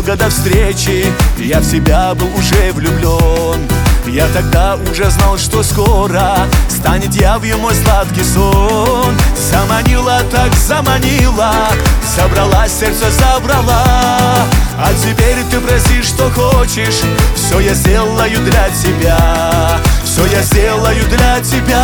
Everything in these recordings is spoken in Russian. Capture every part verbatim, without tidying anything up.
задолго до встречи я в тебя был уже влюблен. Я тогда уже знал, что скоро станет явью мой сладкий сон. Заманила, так заманила, забрала, сердце забрала. А теперь ты проси, что хочешь, все я сделаю для тебя, все я сделаю для тебя.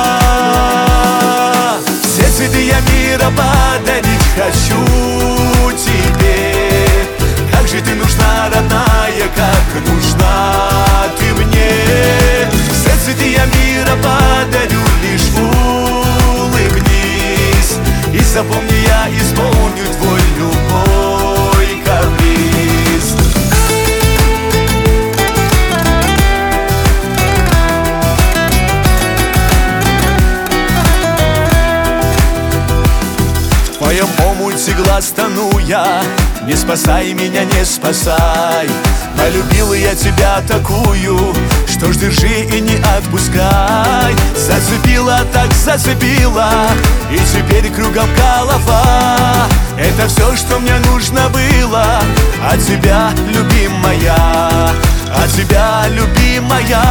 Все цветы я мира подарить хочу тебе. Как же ты нужна, родная, как нужна ты мне. Все цветы я мира подарю, лишь улыбнись. И запомни, я исполню твой любой каприз. В твоем омуте глаз тону я, не спасай меня, не спасай. Полюбил я тебя такую, что ж, держи и не отпускай. Зацепила, так зацепила, и теперь кругом голова. Это все, что мне нужно было от тебя, любимая, от тебя, любимая.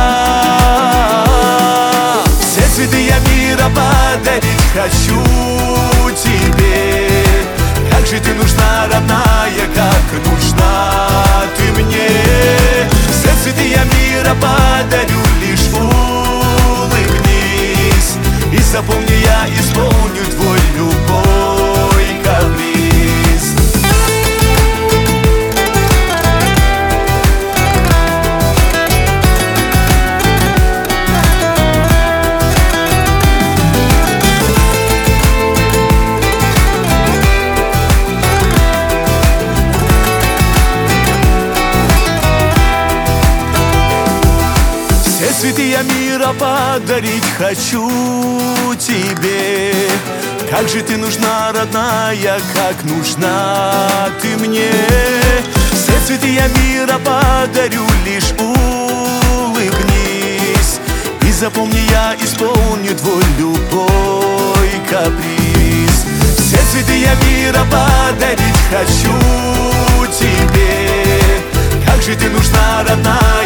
Все цветы я мира подарить хочу тебе. Как же ты нужна, родная, как нужна ты мне. Все цветы я мира подарю, лишь улыбнись. И запомни, я исполню твой любой каприз. Цветы я мира подарить хочу тебе. Как же ты нужна, родная, как нужна ты мне. Все цветы я мира подарю, лишь улыбнись. И запомни, я исполню твой любой каприз. Все цветы я мира подарить хочу тебе. Как же ты нужна, родная,